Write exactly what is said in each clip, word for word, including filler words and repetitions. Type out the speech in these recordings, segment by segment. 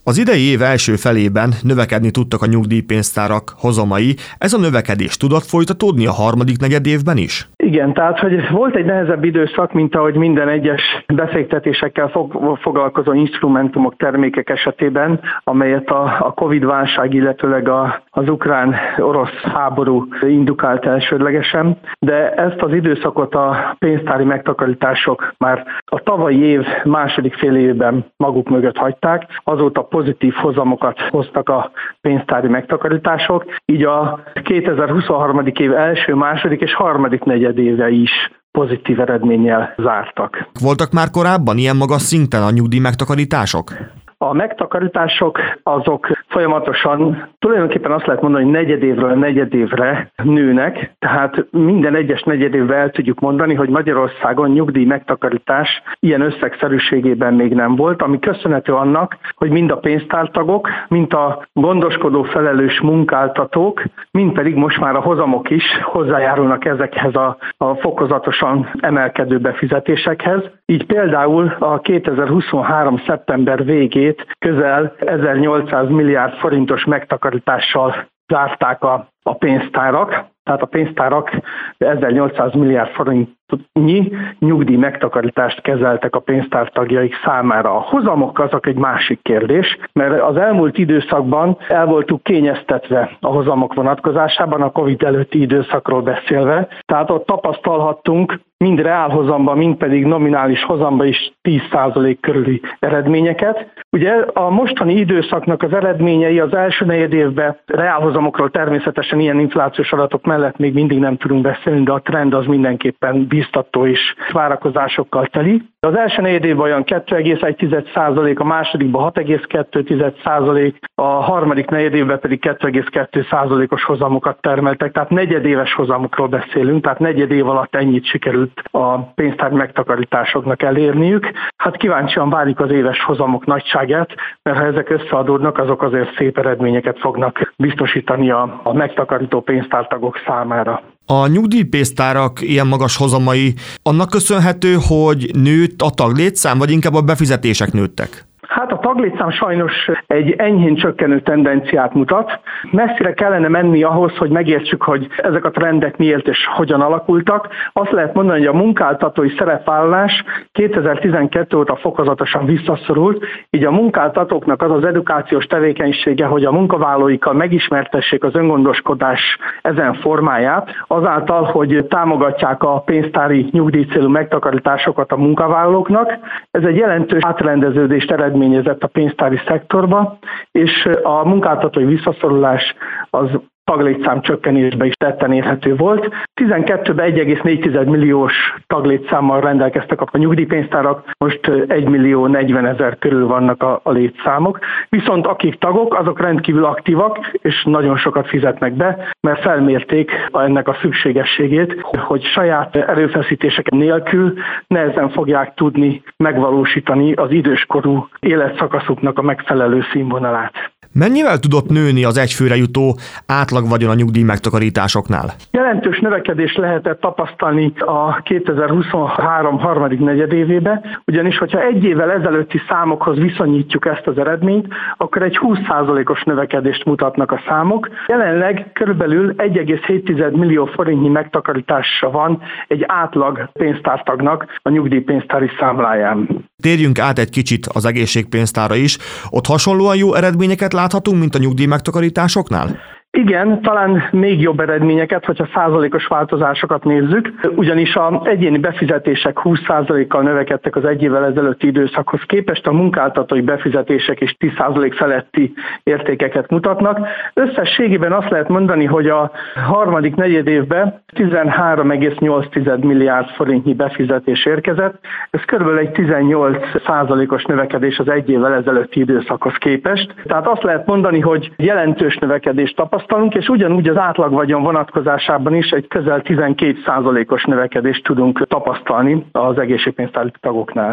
Az idei év első felében növekedni tudtak a nyugdíjpénztárak hozamai. Ez a növekedés tudott folytatódni a harmadik negyedévben is? Igen, tehát hogy volt egy nehezebb időszak, mint ahogy minden egyes befektetésekkel fog, foglalkozó instrumentumok, termékek esetében, amelyet a, a Covid-válság, illetőleg a, az ukrán-orosz háború indukált elsődlegesen, de ezt az időszakot a pénztári megtakarítások már a tavalyi év második fél évben maguk mögött hagyták, azóta pozitív hozamokat hoztak a pénztári megtakarítások, így a kétezer-huszonhárom. év első, második és harmadik negyedéve is pozitív eredménnyel zártak. Voltak már korábban ilyen magas szinten a nyugdíj megtakarítások? A megtakarítások azok folyamatosan, tulajdonképpen azt lehet mondani, hogy negyedévről negyedévre nőnek, tehát minden egyes negyedévben el tudjuk mondani, hogy Magyarországon nyugdíj megtakarítás ilyen összegszerűségében még nem volt, ami köszönhető annak, hogy mind a pénztártagok, mind a gondoskodó felelős munkáltatók, mind pedig most már a hozamok is hozzájárulnak ezekhez a, a fokozatosan emelkedő befizetésekhez. Így például a kétezer-huszonhárom. szeptember végén közel ezernyolcszáz milliárd forintos megtakarítással zárták a, a pénztárak, tehát a pénztárak ezernyolcszáz milliárd forintnyi nyugdíj megtakarítást kezeltek a pénztártagjaik számára. A hozamok azok egy másik kérdés, mert az elmúlt időszakban el voltunk kényeztetve a hozamok vonatkozásában, a Covid előtti időszakról beszélve, tehát ott tapasztalhattunk mind reálhozamban, mind pedig nominális hozamban is tíz százalék körüli eredményeket. Ugye a mostani időszaknak az eredményei az első negyed évben reálhozamokról természetesen ilyen inflációs adatok mellett még mindig nem tudunk beszélni, de a trend az mindenképpen biztató és várakozásokkal teli. Az első negyed évben olyan kettő egész egy százalék, a másodikban hat egész kettő százalék, a harmadik negyed évben pedig kettő egész kettő százalékos hozamokat termeltek, tehát negyedéves hozamokról beszélünk, tehát negyed év alatt ennyit sikerült a pénztár megtakarításoknak elérniük. Hát kíváncsian várjuk az éves hozamok nagyságát, mert ha ezek összeadódnak, azok azért szép eredményeket fognak biztosítani a, a megtakarító pénztártagok számára. A nyugdíjpénztárak ilyen magas hozamai annak köszönhető, hogy nőtt a taglétszám, vagy inkább a befizetések nőttek? Hát a taglétszám sajnos egy enyhén csökkenő tendenciát mutat. Messzire kellene menni ahhoz, hogy megértsük, hogy ezek a trendek miért és hogyan alakultak. Azt lehet mondani, hogy a munkáltatói szerepvállalás kétezer-tizenkettő óta fokozatosan visszaszorult, így a munkáltatóknak az az edukációs tevékenysége, hogy a munkavállalóikkal megismertessék az öngondoskodás ezen formáját, azáltal, hogy támogatják a pénztári nyugdíjcélú megtakarításokat a munkavállalóknak. Ez egy jelentős átrendeződést eredményezett a pénztári szektorba, és a munkáltatói visszaszorulás az taglétszám csökkenésbe is tetten érhető volt. tizenkettőben egy egész négy milliós taglétszámmal rendelkeztek a nyugdíjpénztárak, most egy millió negyvenezer körül vannak a, a létszámok. Viszont akik tagok, azok rendkívül aktívak, és nagyon sokat fizetnek be, mert felmérték ennek a szükségességét, hogy saját erőfeszítések nélkül nehezen fogják tudni megvalósítani az időskorú életszakaszuknak a megfelelő színvonalát. Mennyivel tudott nőni az egyfőre jutó átlagvagyon a nyugdíj megtakarításoknál? Jelentős növekedés lehetett tapasztalni a kétezer-huszonhárom. harmadik negyedévébe, ugyanis hogyha egy évvel ezelőtti számokhoz viszonyítjuk ezt az eredményt, akkor egy húsz százalékos növekedést mutatnak a számok. Jelenleg körülbelül egy egész hét millió forintnyi megtakarítása van egy átlag pénztártagnak a nyugdíjpénztári számláján. Térjünk át egy kicsit az egészségpénztárra is. Ott hasonlóan jó eredményeket láthatunk, mint a nyugdíj megtakarításoknál? Igen, talán még jobb eredményeket, hogyha százalékos változásokat nézzük, ugyanis az egyéni befizetések húsz százalékkal növekedtek az egy évvel ezelőtti időszakhoz képest, a munkáltatói befizetések is tíz százalék feletti értékeket mutatnak. Összességében azt lehet mondani, hogy a harmadik negyedévben tizenhárom egész nyolc milliárd forintnyi befizetés érkezett, ez körülbelül egy tizennyolc százalékos növekedés az egy évvel ezelőtti időszakhoz képest. Tehát azt lehet mondani, hogy jelentős növekedést tapasztalunk, és ugyanúgy az átlagvagyon vonatkozásában is egy közel tizenkét százalékos növekedést tudunk tapasztalni az egészségpénztári tagoknál.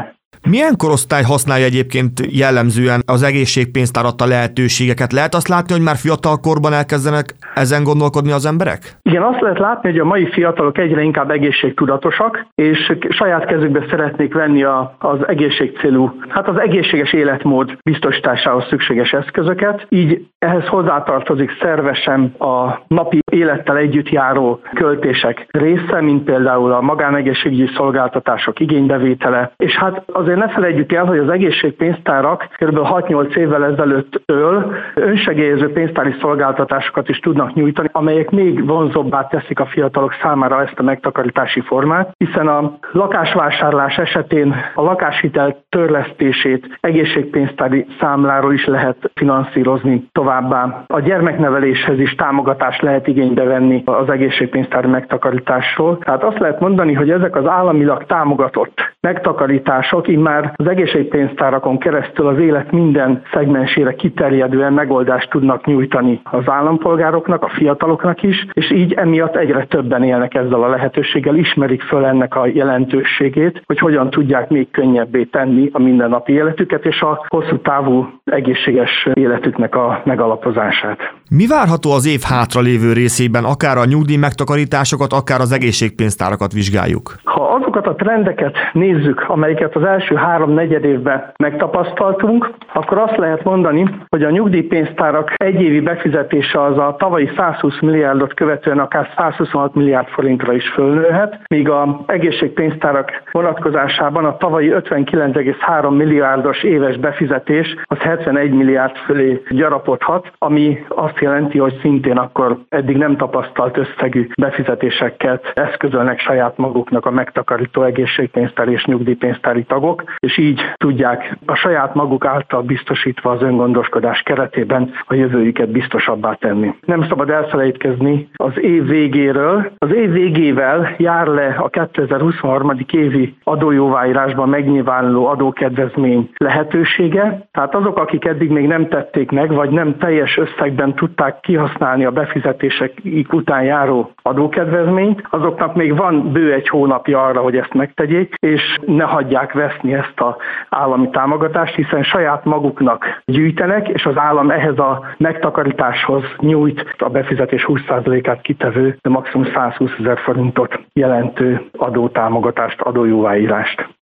Milyen korosztály használja egyébként jellemzően az egészségpénztár adta lehetőségeket? Lehet azt látni, hogy már fiatal korban elkezdenek ezen gondolkodni az emberek? Igen, azt lehet látni, hogy a mai fiatalok egyre inkább egészségtudatosak, és saját kezükbe szeretnék venni a, az egészségcélú, hát az egészséges életmód biztosításához szükséges eszközöket. Így ehhez hozzátartozik szervesen a napi élettel együtt járó költések része, mint például a magánegészségügyi szolgáltatások igénybevétele. És hát azért ne felejtjük el, hogy az egészségpénztárak kb. hat-nyolc évvel ezelőttől önsegélyező pénztári szolgáltatásokat is tudnak nyújtani, amelyek még vonzóbbá teszik a fiatalok számára ezt a megtakarítási formát, hiszen a lakásvásárlás esetén a lakáshitel törlesztését egészségpénztári számláról is lehet finanszírozni továbbá. A gyermekneveléshez is támogatást lehet igénybe venni az egészségpénztári megtakarításról. Tehát azt lehet mondani, hogy ezek az államilag támogatott megtakarítások immár az egészségpénztárakon keresztül az élet minden szegmensére kiterjedően megoldást tudnak nyújtani az állampolgároknak, a fiataloknak is, és így emiatt egyre többen élnek ezzel a lehetőséggel, ismerik föl ennek a jelentőségét, hogy hogyan tudják még könnyebbé tenni a mindennapi életüket és a hosszú távú egészséges életüknek a megalapozását. Mi várható az év hátralévő részében, akár a nyugdíj megtakarításokat, akár az egészségpénztárakat vizsgáljuk? Ha azokat a trendeket nézzük, amelyeket az első három negyed évben megtapasztaltunk, akkor azt lehet mondani, hogy a nyugdíjpénztárak egyévi befizetése az a tavalyi százhúsz milliárdot követően akár százhuszonhat milliárd forintra is fölnőhet, míg az egészségpénztárak vonatkozásában a tavalyi ötvenkilenc egész három milliárdos éves befizetés az hetvenegy milliárd fölé gyarapodhat, ami azt jelenti, hogy szintén akkor eddig nem tapasztalt összegű befizetéseket eszközölnek saját maguknak a megtakarító egészségpénztári és nyugdíjpénztári tagok, és így tudják a saját maguk által biztosítva az öngondoskodás keretében a jövőjüket biztosabbá tenni. Nem szabad elfelejtkezni az év végéről. Az év végével jár le a kétezer-huszonhárom. évi adójóváírásban megnyilvánuló adókedvezmény lehetősége. Tehát azok, akik eddig még nem tették meg, vagy nem teljes összegben tudták kihasználni a befizetések után járó adókedvezményt, azoknak még van bő egy hónapja arra, hogy ezt megtegyék, és ne hagyják veszni ezt az állami támogatást, hiszen saját maguknak gyűjtenek, és az állam ehhez a megtakarításhoz nyújt a befizetés húsz százalékát kitevő, de maximum százhúsz ezer forintot jelentő adótámogatást, adójóváírást.